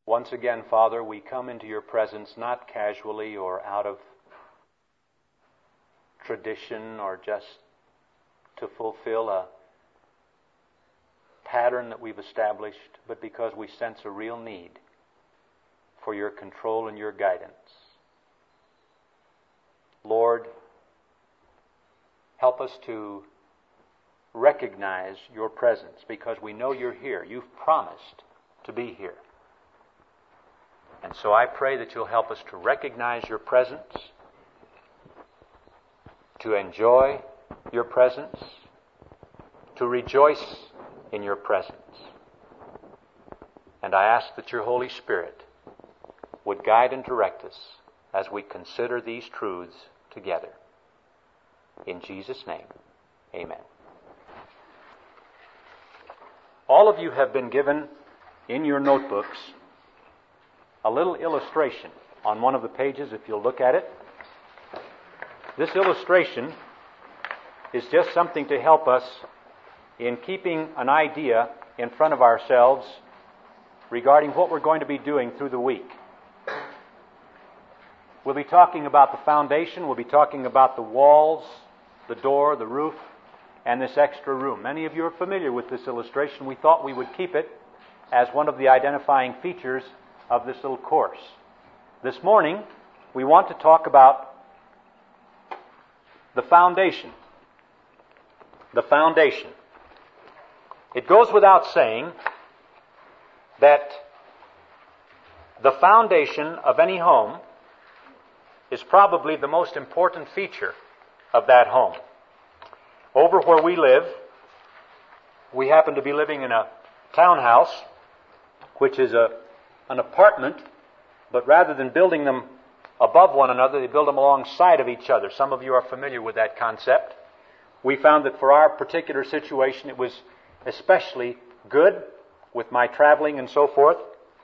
Once again, Father, we come into your presence not casually or out of tradition or just to fulfill a pattern that we've established, but because we sense a real need for your control and your guidance. Lord, help us to recognize your presence because we know you're here. You've promised to be here. And so I pray that you'll help us to recognize your presence, to enjoy your presence, to rejoice in your presence. And I ask that your Holy Spirit would guide and direct us as we consider these truths together. In Jesus' name, amen. All of you have been given in your notebooks a little illustration on one of the pages, if you'll look at it. This illustration is just something to help us in keeping an idea in front of ourselves regarding what we're going to be doing through the week. We'll be talking about the foundation, we'll be talking about the walls, the door, the roof, and this extra room. Many of you are familiar with this illustration. We thought we would keep it as one of the identifying features of this little course. This morning, we want to talk about the foundation. The foundation. It goes without saying that the foundation of any home is probably the most important feature of that home. Over where we live, we happen to be living in a townhouse, which is an apartment, but rather than building them above one another, they build them alongside of each other. Some of you are familiar with that concept. We found that for our particular situation, it was especially good with my traveling and so forth.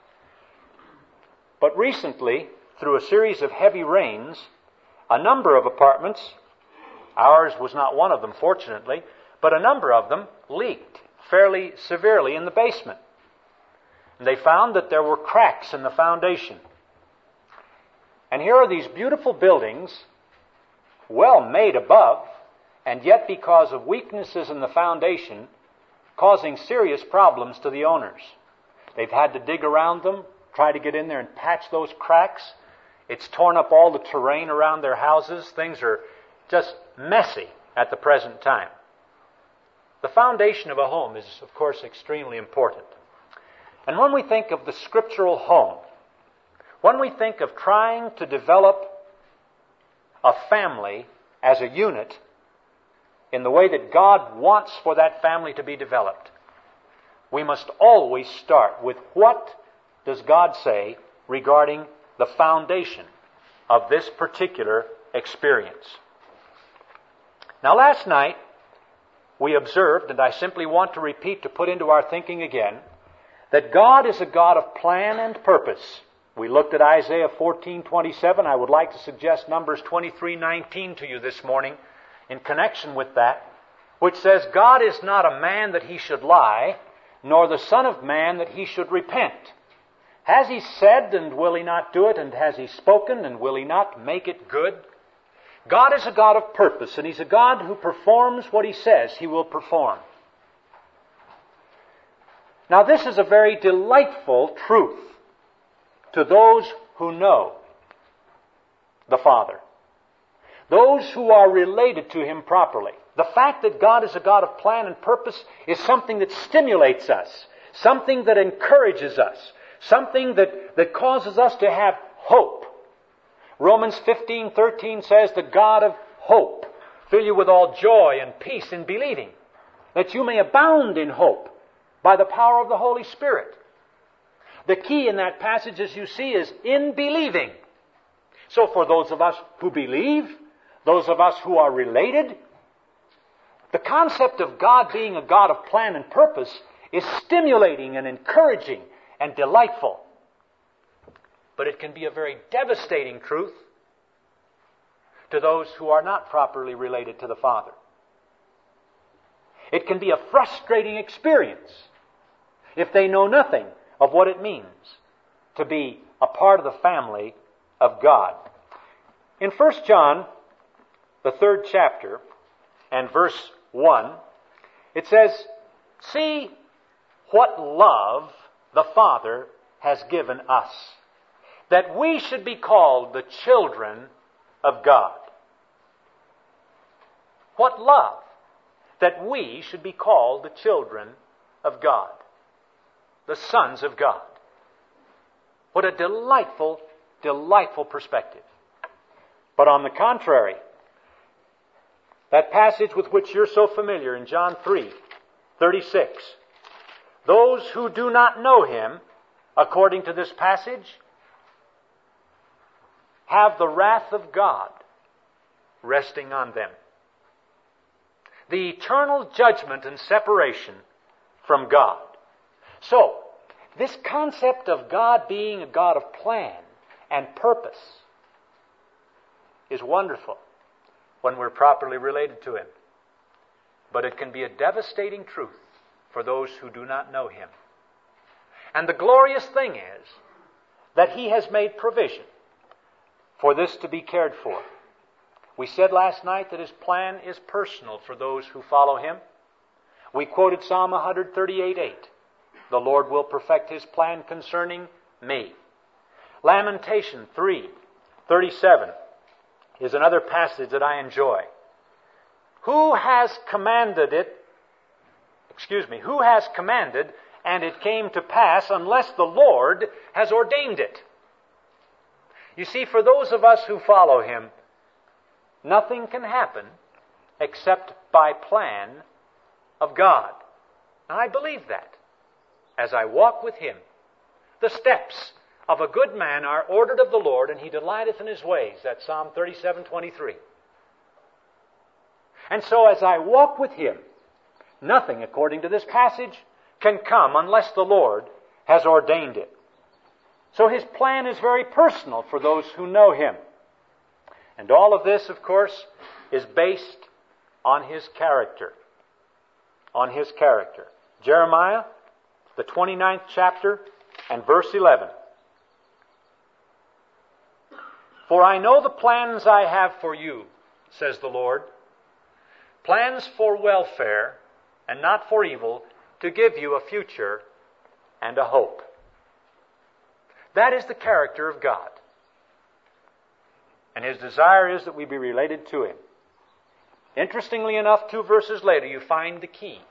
But recently, through a series of heavy rains, a number of apartments, ours was not one of them, fortunately, but a number of them leaked fairly severely in the basement. And they found that there were cracks in the foundation. And here are these beautiful buildings, well made above, and yet because of weaknesses in the foundation, causing serious problems to the owners. They've had to dig around them, try to get in there and patch those cracks. It's torn up all the terrain around their houses. Things are just messy at the present time. The foundation of a home is, of course, extremely important. And when we think of the scriptural home, when we think of trying to develop a family as a unit in the way that God wants for that family to be developed, we must always start with what does God say regarding the foundation of this particular experience. Now, last night, we observed, and I simply want to repeat to put into our thinking again, that God is a God of plan and purpose. We looked at Isaiah 14:27. I would like to suggest Numbers 23:19 to you this morning in connection with that, which says, God is not a man that he should lie, nor the Son of Man that he should repent. Has he said, and will he not do it? And has he spoken, and will he not make it good? God is a God of purpose, and he's a God who performs what he says he will perform. Now, this is a very delightful truth to those who know the Father, those who are related to him properly. The fact that God is a God of plan and purpose is something that stimulates us, something that encourages us, something that causes us to have hope. Romans 15:13 says, the God of hope fill you with all joy and peace in believing, that you may abound in hope by the power of the Holy Spirit. The key in that passage, as you see, is in believing. So for those of us who believe, those of us who are related, the concept of God being a God of plan and purpose is stimulating and encouraging and delightful. But it can be a very devastating truth to those who are not properly related to the Father. It can be a frustrating experience if they know nothing of what it means to be a part of the family of God. In 1 John, the 3rd chapter, and verse 1, it says, "See what love the Father has given us, that we should be called the children of God." What love? That we should be called the children of God, the sons of God. What a delightful, delightful perspective. But on the contrary, that passage with which you're so familiar in John 3:36, those who do not know Him, according to this passage, have the wrath of God resting on them. The eternal judgment and separation from God. So, this concept of God being a God of plan and purpose is wonderful when we're properly related to Him. But it can be a devastating truth for those who do not know Him. And the glorious thing is that He has made provision for this to be cared for. We said last night that His plan is personal for those who follow Him. We quoted Psalm 138:8. The Lord will perfect His plan concerning me. Lamentation 3:37 is another passage that I enjoy. Who has commanded, and it came to pass, unless the Lord has ordained it? You see, for those of us who follow Him, nothing can happen except by plan of God. And I believe that. As I walk with Him, the steps of a good man are ordered of the Lord, and He delighteth in His ways. That's Psalm 37:23. And so as I walk with Him, nothing, according to this passage, can come unless the Lord has ordained it. So His plan is very personal for those who know Him. And all of this, of course, is based on His character. On His character. Jeremiah, the 29th chapter, and verse 11. For I know the plans I have for you, says the Lord, plans for welfare and not for evil, to give you a future and a hope. That is the character of God. And His desire is that we be related to Him. Interestingly enough, 2 verses later, you find the key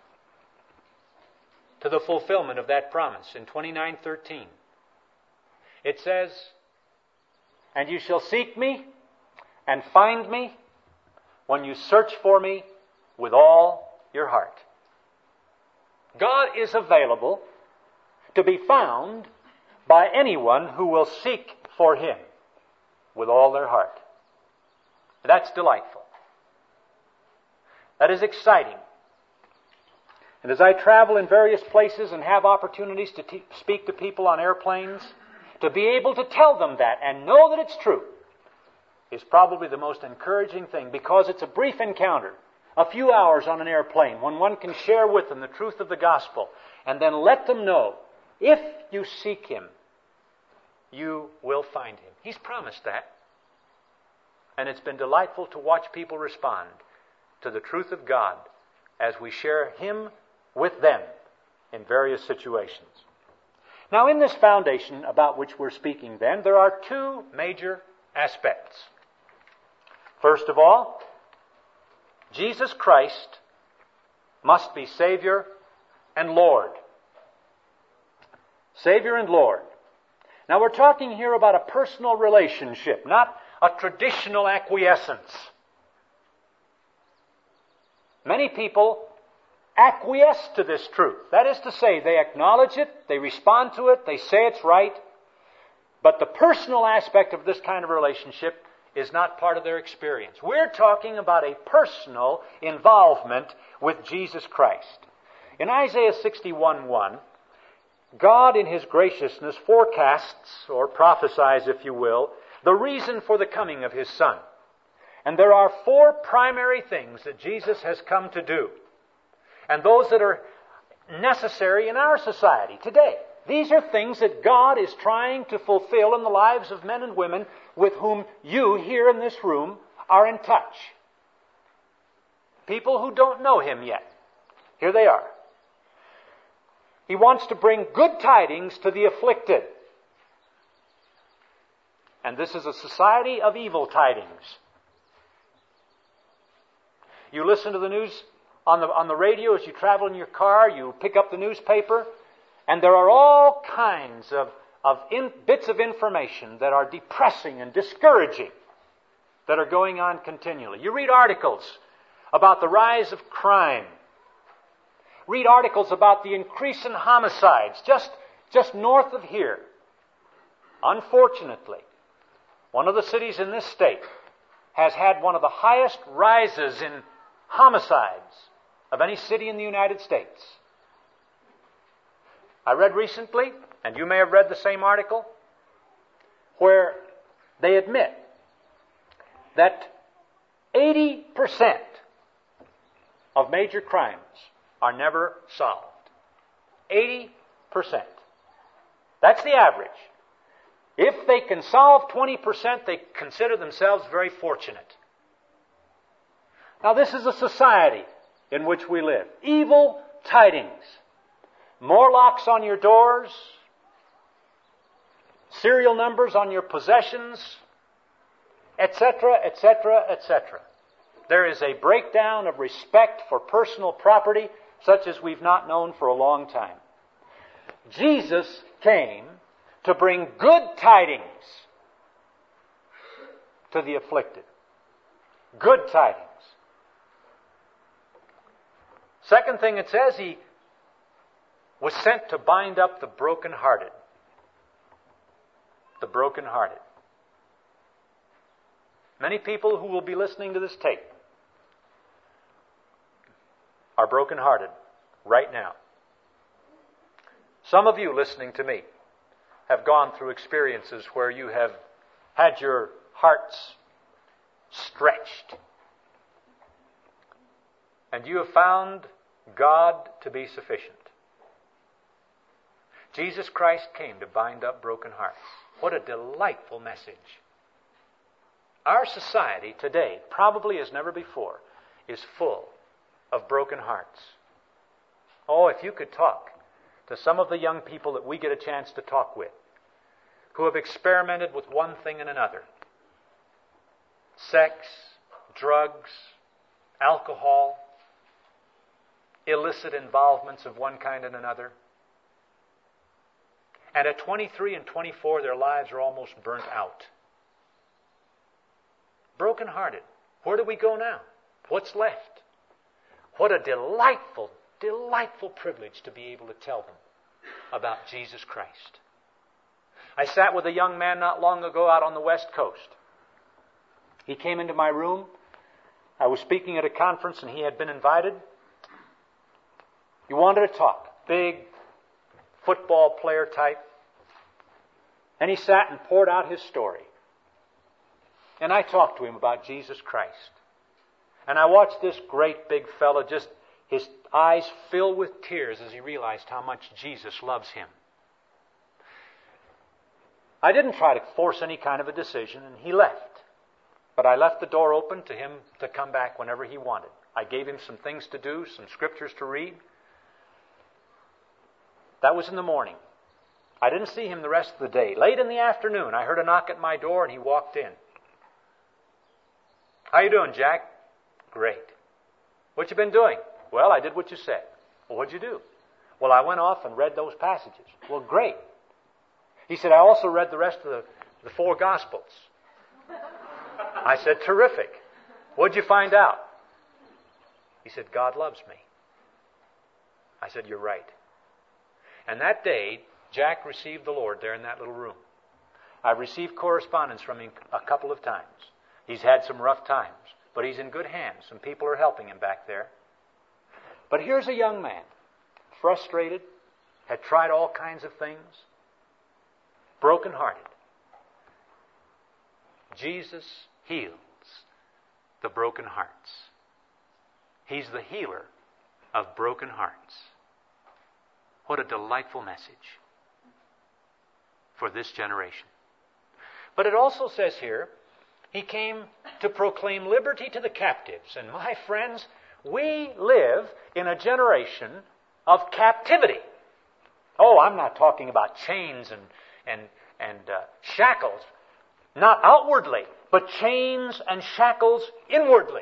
to the fulfillment of that promise in 29:13. It says, "And you shall seek me and find me when you search for me with all your heart." God is available to be found by anyone who will seek for Him with all their heart. That's delightful. That is exciting. And as I travel in various places and have opportunities to speak to people on airplanes, to be able to tell them that and know that it's true is probably the most encouraging thing, because it's a brief encounter, a few hours on an airplane, when one can share with them the truth of the gospel and then let them know, if you seek Him, you will find Him. He's promised that. And it's been delightful to watch people respond to the truth of God as we share Him with them in various situations. Now, in this foundation about which we're speaking then, there are 2 major aspects. First of all, Jesus Christ must be Savior and Lord. Savior and Lord. Now, we're talking here about a personal relationship, not a traditional acquiescence. Many people acquiesce to this truth. That is to say, they acknowledge it, they respond to it, they say it's right, but the personal aspect of this kind of relationship is not part of their experience. We're talking about a personal involvement with Jesus Christ. In Isaiah 61:1, God in His graciousness forecasts, or prophesies, if you will, the reason for the coming of His Son. And there are 4 primary things that Jesus has come to do, and those that are necessary in our society today. These are things that God is trying to fulfill in the lives of men and women with whom you here in this room are in touch. People who don't know Him yet. Here they are. He wants to bring good tidings to the afflicted. And this is a society of evil tidings. You listen to the news on the radio as you travel in your car, you pick up the newspaper, and there are all kinds of bits of information that are depressing and discouraging that are going on continually. You read articles about the rise of crime. Read articles about the increase in homicides just north of here. Unfortunately, one of the cities in this state has had one of the highest rises in homicides of any city in the United States. I read recently, and you may have read the same article, where they admit that 80% of major crimes are never solved. 80%. That's the average. If they can solve 20%, they consider themselves very fortunate. Now, this is a society in which we live. Evil tidings. More locks on your doors, serial numbers on your possessions, etc., etc., etc. There is a breakdown of respect for personal property such as we've not known for a long time. Jesus came to bring good tidings to the afflicted. Good tidings. Second thing it says, He was sent to bind up the brokenhearted. The brokenhearted. Many people who will be listening to this tape are brokenhearted right now. Some of you listening to me have gone through experiences where you have had your hearts stretched. And you have found God to be sufficient. Jesus Christ came to bind up broken hearts. What a delightful message. Our society today, probably as never before, is full of broken hearts. Oh, if you could talk to some of the young people that we get a chance to talk with, who have experimented with one thing and another. Sex, drugs, alcohol, illicit involvements of one kind and another. And at 23 and 24, their lives are almost burnt out. Broken-hearted. Where do we go now? What's left? What a delightful, delightful privilege to be able to tell them about Jesus Christ. I sat with a young man not long ago out on the West Coast. He came into my room. I was speaking at a conference and he had been invited. He wanted to talk. Big football player type. And he sat and poured out his story. And I talked to him about Jesus Christ. And I watched this great big fellow, just his eyes fill with tears as he realized how much Jesus loves him. I didn't try to force any kind of a decision, and he left. But I left the door open to him to come back whenever he wanted. I gave him some things to do, some scriptures to read. That was in the morning. I didn't see him the rest of the day. Late in the afternoon, I heard a knock at my door, and he walked in. How you doing, Jack? Great. What you been doing? Well, I did what you said. Well, what'd you do? Well, I went off and read those passages. Well, great. He said, I also read the rest of the 4 Gospels. I said, terrific. What'd you find out? He said, God loves me. I said, you're right. And that day, Jack received the Lord there in that little room. I've received correspondence from him a couple of times. He's had some rough times, but he's in good hands. Some people are helping him back there. But here's a young man, frustrated, had tried all kinds of things, broken-hearted. Jesus heals the broken hearts. He's the healer of broken hearts. What a delightful message. for this generation. But it also says here, He came to proclaim liberty to the captives. And my friends, we live in a generation of captivity. Oh, I'm not talking about chains and shackles. Not outwardly, but chains and shackles inwardly.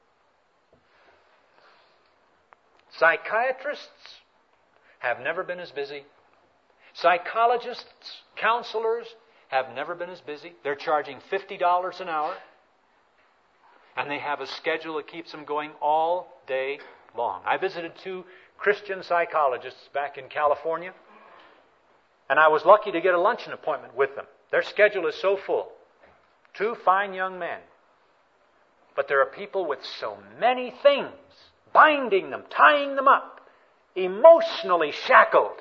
Psychiatrists have never been as busy. Psychologists, counselors have never been as busy. They're charging $50 an hour. And they have a schedule that keeps them going all day long. I visited 2 Christian psychologists back in California. And I was lucky to get a luncheon appointment with them. Their schedule is so full. 2 fine young men. But there are people with so many things binding them, tying them up, emotionally shackled.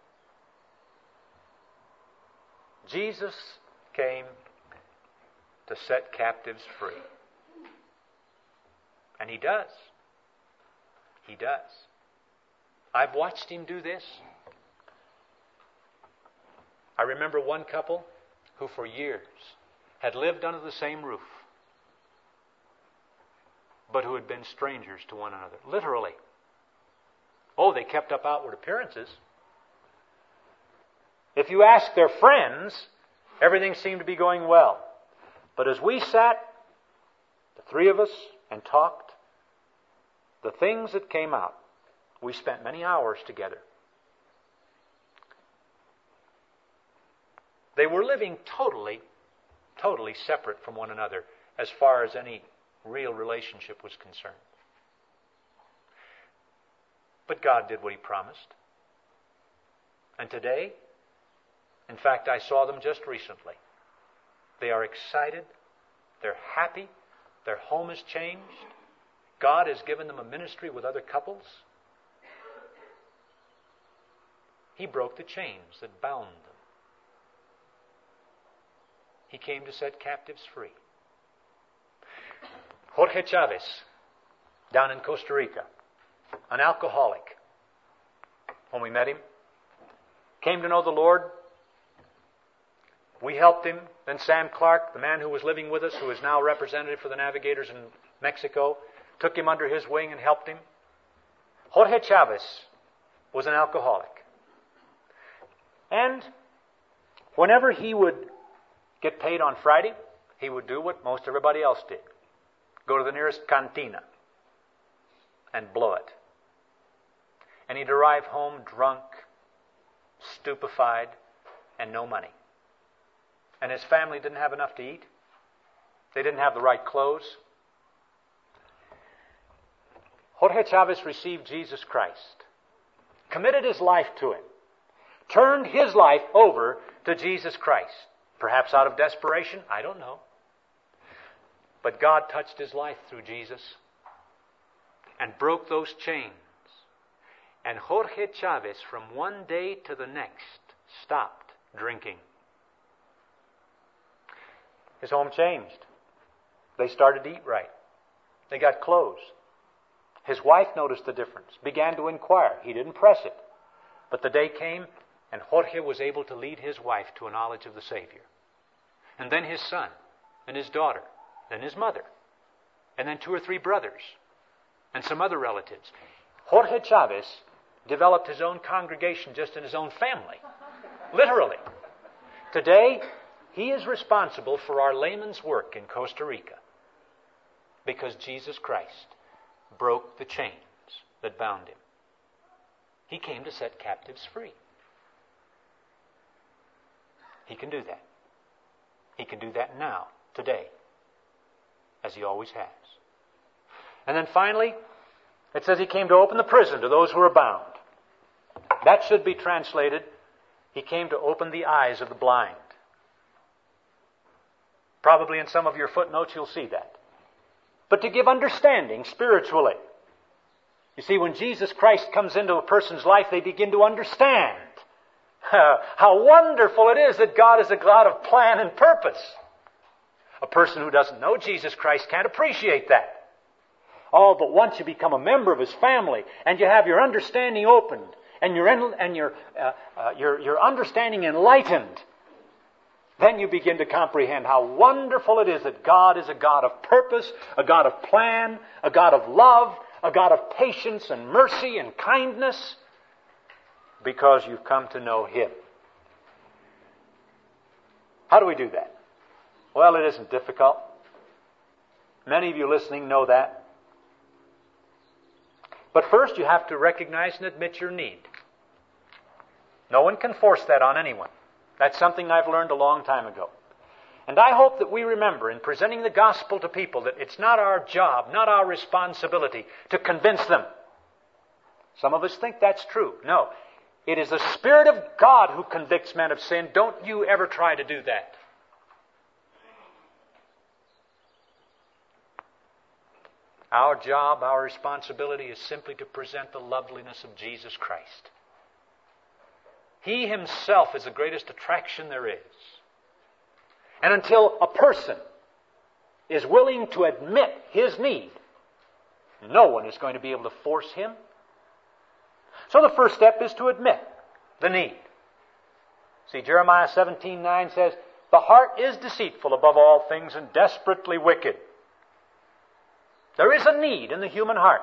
Jesus came to set captives free. And He does. He does. I've watched Him do this. I remember one couple who for years had lived under the same roof, but who had been strangers to one another, literally. Oh, they kept up outward appearances. If you ask their friends, everything seemed to be going well. But as we sat, the 3 of us, and talked, the things that came out, we spent many hours together. They were living totally separate from one another as far as any real relationship was concerned. But God did what He promised. And today, in fact, I saw them just recently. They are excited. They're happy. Their home has changed. God has given them a ministry with other couples. He broke the chains that bound them. He came to set captives free. Jorge Chavez, down in Costa Rica, an alcoholic, when we met him, came to know the Lord. We helped him. Then Sam Clark, the man who was living with us, who is now representative for the Navigators in Mexico, took him under his wing and helped him. Jorge Chavez was an alcoholic. And whenever he would get paid on Friday, he would do what most everybody else did. Go to the nearest cantina and blow it. And he'd arrive home drunk, stupefied, and no money. And his family didn't have enough to eat. They didn't have the right clothes. Jorge Chavez received Jesus Christ, committed his life to Him, turned his life over to Jesus Christ. Perhaps out of desperation, I don't know. But God touched his life through Jesus and broke those chains. And Jorge Chavez, from one day to the next, stopped drinking. His home changed. They started to eat right. They got clothes. His wife noticed the difference, began to inquire. He didn't press it. But the day came, and Jorge was able to lead his wife to a knowledge of the Savior. And then his son, and his daughter, then his mother, and then 2 or 3 brothers, and some other relatives. Jorge Chavez developed his own congregation just in his own family. Literally. Today, he is responsible for our layman's work in Costa Rica because Jesus Christ broke the chains that bound him. He came to set captives free. He can do that. He can do that now, today, as He always has. And then finally, it says He came to open the prison to those who are bound. That should be translated, He came to open the eyes of the blind. Probably in some of your footnotes you'll see that. But to give understanding spiritually. You see, when Jesus Christ comes into a person's life, they begin to understand how wonderful it is that God is a God of plan and purpose. A person who doesn't know Jesus Christ can't appreciate that. Oh, but once you become a member of His family and you have your understanding opened and your understanding enlightened, then you begin to comprehend how wonderful it is that God is a God of purpose, a God of plan, a God of love, a God of patience and mercy and kindness, because you've come to know Him. How do we do that? Well, it isn't difficult. Many of you listening know that. But first you have to recognize and admit your need. No one can force that on anyone. That's something I've learned a long time ago. And I hope that we remember in presenting the gospel to people that it's not our job, not our responsibility to convince them. Some of us think that's true. No. It is the Spirit of God who convicts men of sin. Don't you ever try to do that. Our job, our responsibility is simply to present the loveliness of Jesus Christ. He Himself is the greatest attraction there is. And until a person is willing to admit his need, no one is going to be able to force him. So the first step is to admit the need. See, Jeremiah 17:9 says, "The heart is deceitful above all things and desperately wicked." There is a need in the human heart.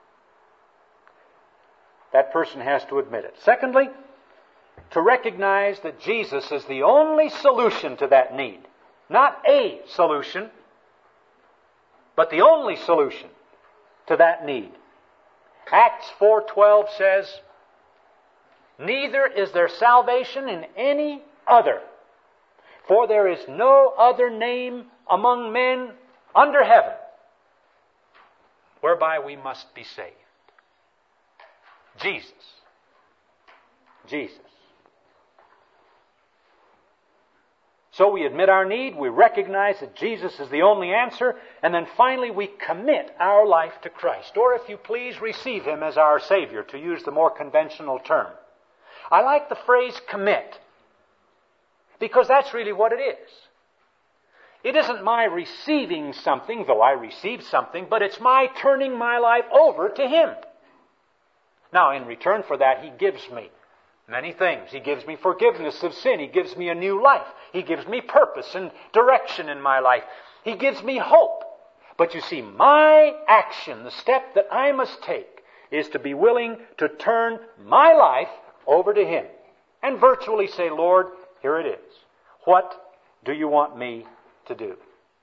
That person has to admit it. Secondly, to recognize that Jesus is the only solution to that need. Not a solution, but the only solution to that need. Acts 4:12 says, "Neither is there salvation in any other, for there is no other name among men under heaven whereby we must be saved." Jesus. Jesus. So we admit our need, we recognize that Jesus is the only answer, and then finally we commit our life to Christ. Or if you please, receive Him as our Savior, to use the more conventional term. I like the phrase commit, because that's really what it is. It isn't my receiving something, though I receive something, but it's my turning my life over to Him. Now, in return for that, He gives me many things. He gives me forgiveness of sin. He gives me a new life. He gives me purpose and direction in my life. He gives me hope. But you see, my action, the step that I must take, is to be willing to turn my life over to Him and virtually say, "Lord, here it is. What do you want me to do?"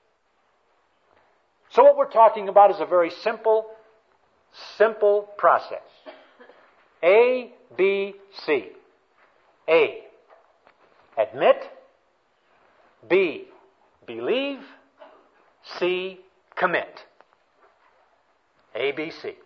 So what we're talking about is a very simple process. A, B, C. A, admit. B, believe. C, commit. A, B, C.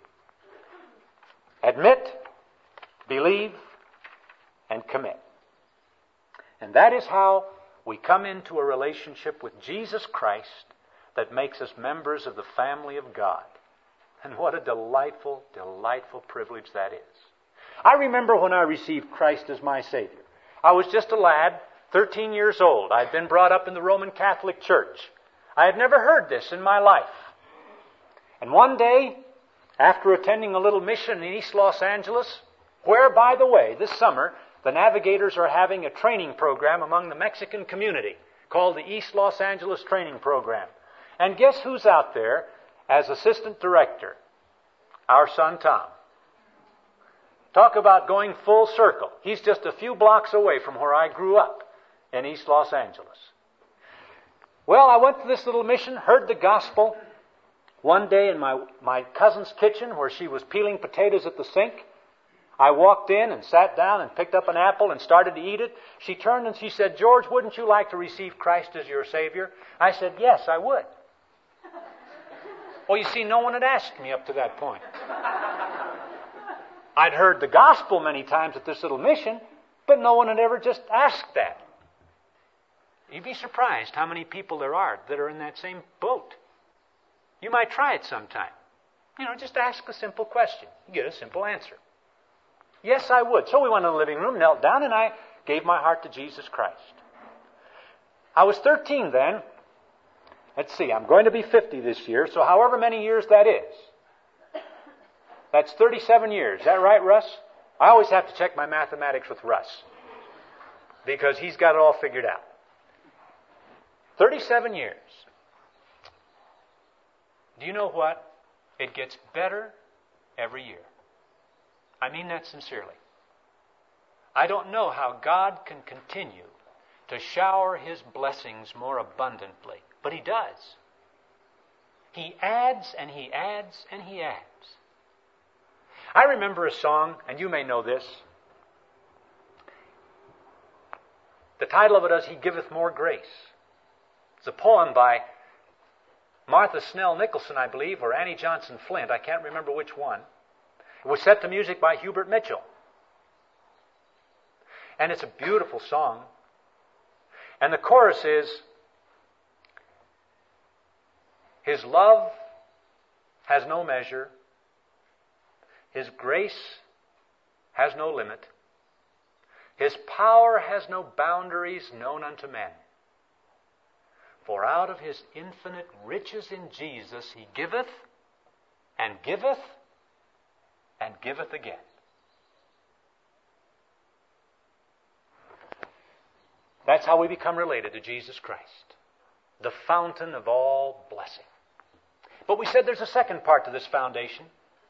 Admit, believe, and commit. And that is how we come into a relationship with Jesus Christ that makes us members of the family of God. And what a delightful, delightful privilege that is. I remember when I received Christ as my Savior. I was just a lad, 13 years old. I'd been brought up in the Roman Catholic Church. I had never heard this in my life. And one day, after attending a little mission in East Los Angeles, where, by the way, this summer, the Navigators are having a training program among the Mexican community called the East Los Angeles Training Program. And guess who's out there as assistant director? Our son Tom. Talk about going full circle. He's just a few blocks away from where I grew up in East Los Angeles. Well, I went to this little mission, heard the gospel. One day in my cousin's kitchen where she was peeling potatoes at the sink, I walked in and sat down and picked up an apple and started to eat it. She turned and she said, "George, wouldn't you like to receive Christ as your Savior?" I said, "Yes, I would." Well, you see, no one had asked me up to that point. I'd heard the gospel many times at this little mission, but no one had ever just asked that. You'd be surprised how many people there are that are in that same boat. You might try it sometime. Just ask a simple question. You get a simple answer. Yes, I would. So we went in the living room, knelt down, and I gave my heart to Jesus Christ. I was 13 then. Let's see, I'm going to be 50 this year, so however many years that is. That's 37 years. Is that right, Russ? I always have to check my mathematics with Russ, because he's got it all figured out. 37 years. Do you know what? It gets better every year. I mean that sincerely. I don't know how God can continue to shower His blessings more abundantly, but He does. He adds and He adds and He adds. I remember a song, and you may know this. The title of it is He Giveth More Grace. It's a poem by Martha Snell Nicholson, I believe, or Annie Johnson Flint. I can't remember which one. It was set to music by Hubert Mitchell. And it's a beautiful song. And the chorus is, His love has no measure. His grace has no limit. His power has no boundaries known unto men. For out of His infinite riches in Jesus He giveth and giveth and giveth again. That's how we become related to Jesus Christ, the fountain of all blessing. But we said there's a second part to this foundation.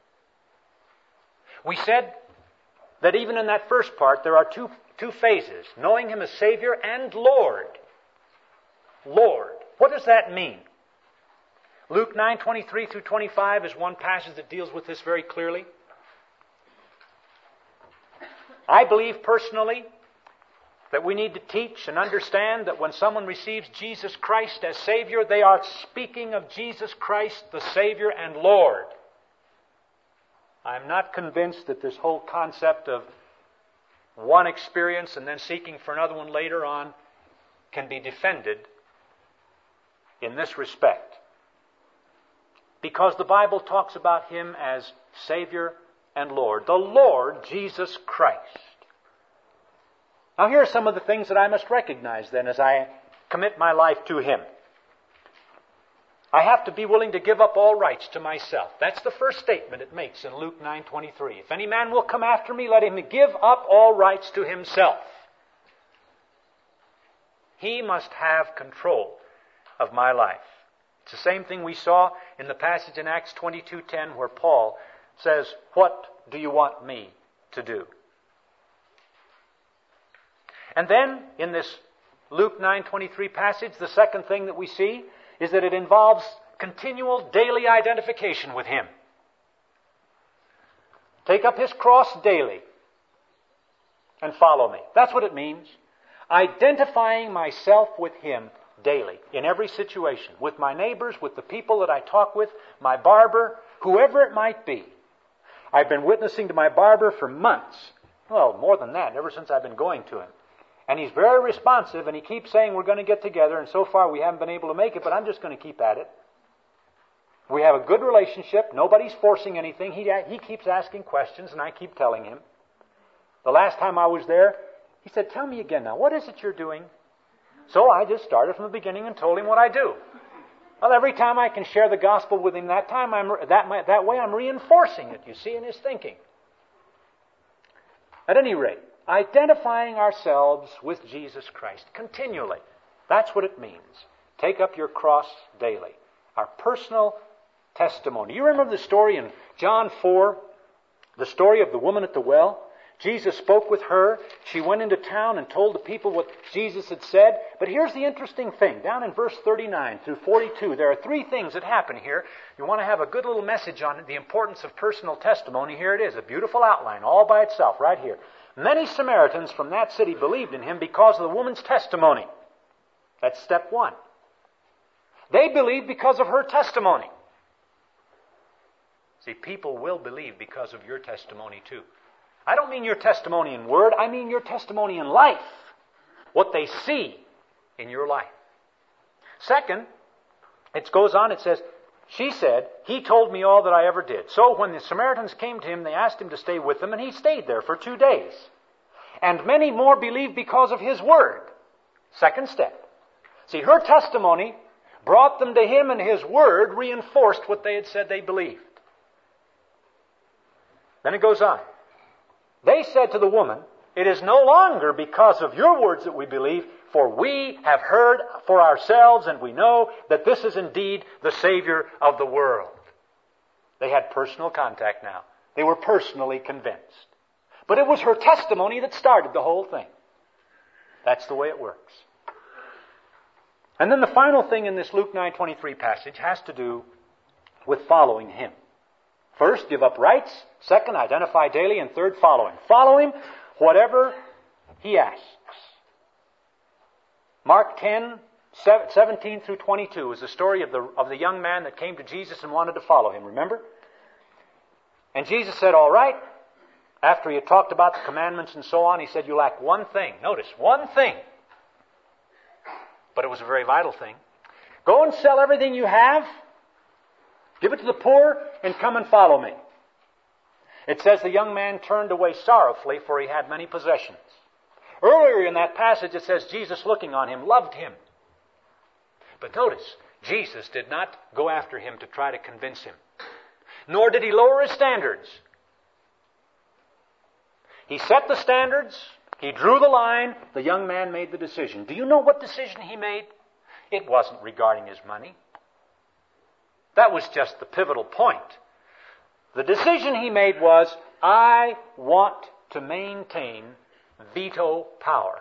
We said that even in that first part there are two phases, knowing Him as Savior and Lord. Lord. What does that mean? Luke 9:23 through 25 is one passage that deals with this very clearly. I believe personally that we need to teach and understand that when someone receives Jesus Christ as Savior, they are speaking of Jesus Christ, the Savior and Lord. I'm not convinced that this whole concept of one experience and then seeking for another one later on can be defended in this respect. Because the Bible talks about Him as Savior and Lord. The Lord Jesus Christ. Now here are some of the things that I must recognize then as I commit my life to Him. I have to be willing to give up all rights to myself. That's the first statement it makes in Luke 9:23. If any man will come after me, let him give up all rights to himself. He must have control of my life. It's the same thing we saw in the passage in Acts 22:10 where Paul says, "What do you want me to do?" And then, in this Luke 9:23 passage, the second thing that we see is that it involves continual daily identification with Him. Take up His cross daily and follow me. That's what it means. Identifying myself with Him daily, in every situation, with my neighbors, with the people that I talk with, my barber, whoever it might be. I've been witnessing to my barber for months. Well, more than that, ever since I've been going to him. And he's very responsive, and he keeps saying we're going to get together, and so far we haven't been able to make it, but I'm just going to keep at it. We have a good relationship. Nobody's forcing anything. He keeps asking questions, and I keep telling him. The last time I was there, he said, "Tell me again now, what is it you're doing?" So I just started from the beginning and told him what I do. Well, every time I can share the gospel with him that way I'm reinforcing it, you see, in his thinking. At any rate, identifying ourselves with Jesus Christ continually. That's what it means. Take up your cross daily. Our personal testimony. You remember the story in John 4, the story of the woman at the well? Jesus spoke with her. She went into town and told the people what Jesus had said. But here's the interesting thing. Down in verse 39 through 42, there are three things that happen here. You want to have a good little message on the importance of personal testimony. Here it is, a beautiful outline all by itself right here. Many Samaritans from that city believed in Him because of the woman's testimony. That's step one. They believed because of her testimony. See, people will believe because of your testimony too. I don't mean your testimony in word, I mean your testimony in life. What they see in your life. Second, it goes on, it says, she said, "He told me all that I ever did." So when the Samaritans came to him, they asked him to stay with them, and he stayed there for 2 days. And many more believed because of his word. Second step. See, her testimony brought them to him, and his word reinforced what they had said they believed. Then it goes on. They said to the woman, It is no longer because of your words that we believe, for we have heard for ourselves and we know that this is indeed the Savior of the world. They had personal contact now. They were personally convinced. But it was her testimony that started the whole thing. That's the way it works. And then the final thing in this Luke 9:23 passage has to do with following Him. First, give up rights. Second, identify daily. And third, follow Him. Follow Him whatever He asks. Mark 10:17 through 22 is the story of the young man that came to Jesus and wanted to follow Him. Remember? And Jesus said, all right. After He had talked about the commandments and so on, He said, you lack one thing. Notice, one thing. But it was a very vital thing. Go and sell everything you have. Give it to the poor and come and follow me. It says the young man turned away sorrowfully, for he had many possessions. Earlier in that passage it says Jesus, looking on him, loved him. But notice, Jesus did not go after him to try to convince him. Nor did He lower His standards. He set the standards. He drew the line. The young man made the decision. Do you know what decision he made? It wasn't regarding his money. That was just the pivotal point. The decision he made was, I want to maintain veto power.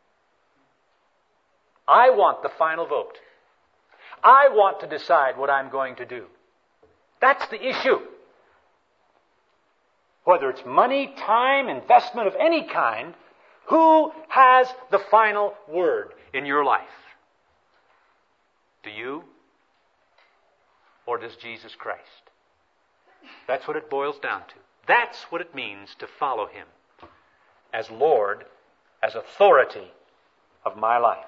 I want the final vote. I want to decide what I'm going to do. That's the issue. Whether it's money, time, investment of any kind, who has the final word in your life? Do you? Or does Jesus Christ? That's what it boils down to. That's what it means to follow Him as Lord, as authority of my life.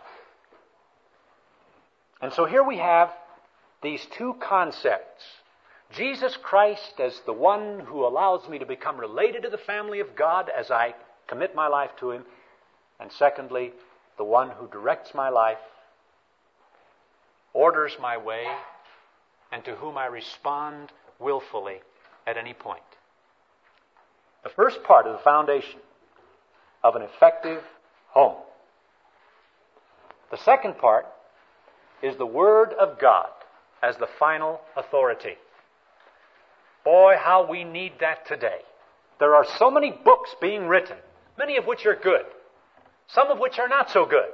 And so here we have these two concepts. Jesus Christ as the one who allows me to become related to the family of God as I commit my life to Him. And secondly, the one who directs my life, orders my way, and to whom I respond willfully at any point. The first part of the foundation of an effective home. The second part is the Word of God as the final authority. Boy, how we need that today. There are so many books being written, many of which are good, some of which are not so good.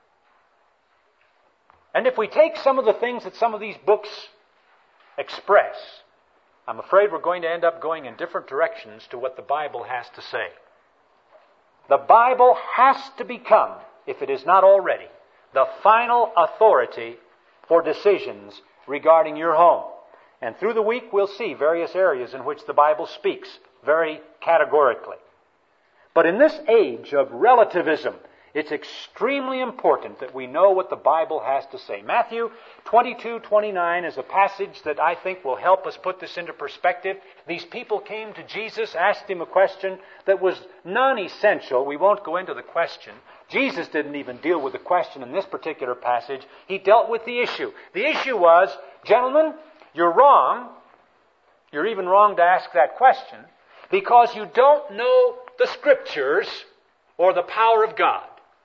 And if we take some of the things that some of these books express, I'm afraid we're going to end up going in different directions to what the Bible has to say. The Bible has to become, if it is not already, the final authority for decisions regarding your home. And through the week we'll see various areas in which the Bible speaks very categorically. But in this age of relativism, it's extremely important that we know what the Bible has to say. Matthew 22:29 is a passage that I think will help us put this into perspective. These people came to Jesus, asked Him a question that was non-essential. We won't go into the question. Jesus didn't even deal with the question in this particular passage. He dealt with the issue. The issue was, gentlemen, you're wrong. You're even wrong to ask that question because you don't know the Scriptures or the power of God.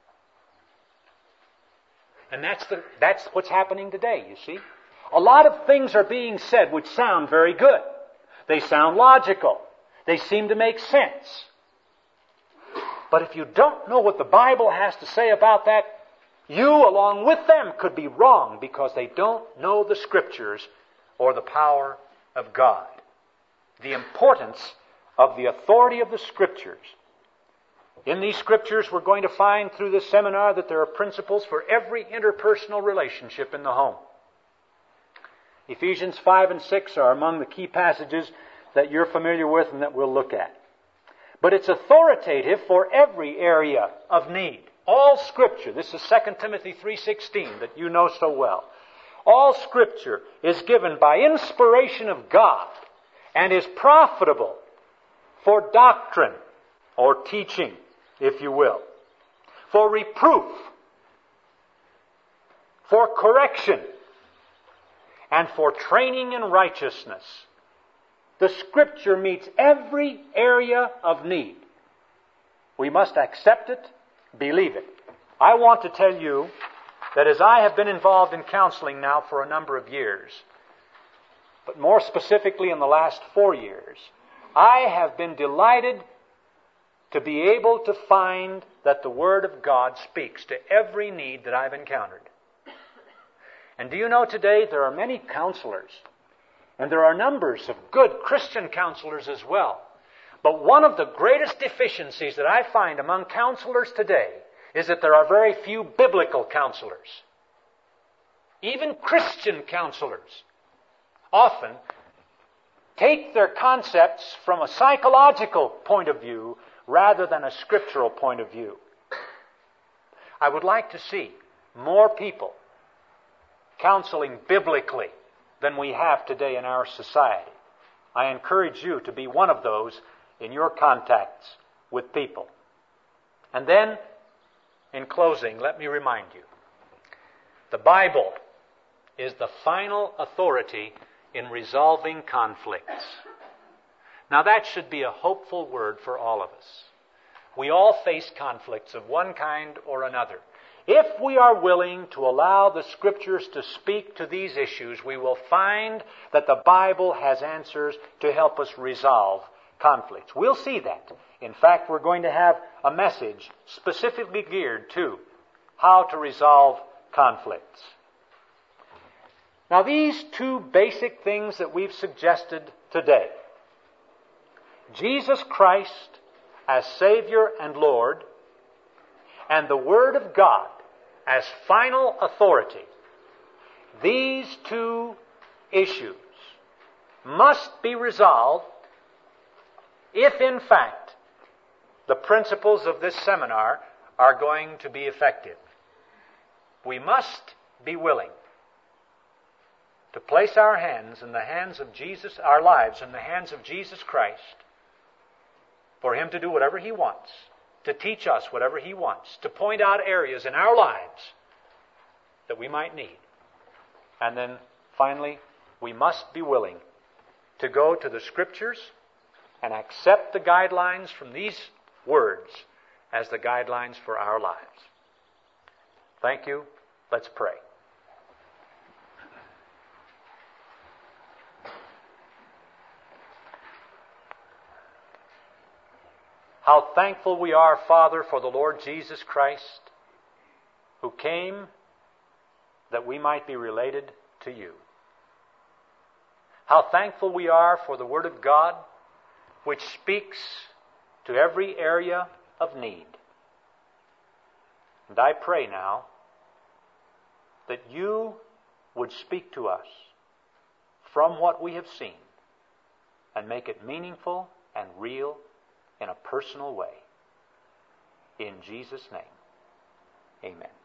And that's what's happening today, you see. A lot of things are being said which sound very good. They sound logical. They seem to make sense. But if you don't know what the Bible has to say about that, you, along with them, could be wrong because they don't know the Scriptures or the power of God. The importance of the authority of the Scriptures. In these Scriptures, we're going to find through this seminar that there are principles for every interpersonal relationship in the home. Ephesians 5 and 6 are among the key passages that you're familiar with and that we'll look at. But it's authoritative for every area of need. All Scripture, this is 2 Timothy 3:16 that you know so well. All Scripture is given by inspiration of God and is profitable for doctrine or teaching, if you will, for reproof, for correction, and for training in righteousness. The Scripture meets every area of need. We must accept it, believe it. I want to tell you that as I have been involved in counseling now for a number of years, but more specifically in the last 4 years, I have been delighted to be able to find that the Word of God speaks to every need that I've encountered. And do you know today there are many counselors, and there are numbers of good Christian counselors as well. But one of the greatest deficiencies that I find among counselors today is that there are very few biblical counselors. Even Christian counselors often take their concepts from a psychological point of view rather than a scriptural point of view. I would like to see more people counseling biblically than we have today in our society. I encourage you to be one of those in your contacts with people. And then, in closing, let me remind you, the Bible is the final authority in resolving conflicts. Now that should be a hopeful word for all of us. We all face conflicts of one kind or another. If we are willing to allow the Scriptures to speak to these issues, we will find that the Bible has answers to help us resolve conflicts. We'll see that. In fact, we're going to have a message specifically geared to how to resolve conflicts. Now, these two basic things that we've suggested today, Jesus Christ as Savior and Lord, and the Word of God as final authority, these two issues must be resolved if, in fact, the principles of this seminar are going to be effective. We must be willing to place our hands in the hands of Jesus, our lives in the hands of Jesus Christ, for Him to do whatever He wants, to teach us whatever He wants, to point out areas in our lives that we might need. And then, finally, we must be willing to go to the Scriptures and accept the guidelines from these words as the guidelines for our lives. Thank you. Let's pray. How thankful we are, Father, for the Lord Jesus Christ, who came that we might be related to you. How thankful we are for the Word of God, which speaks to every area of need. And I pray now that you would speak to us from what we have seen and make it meaningful and real in a personal way. In Jesus' name, amen.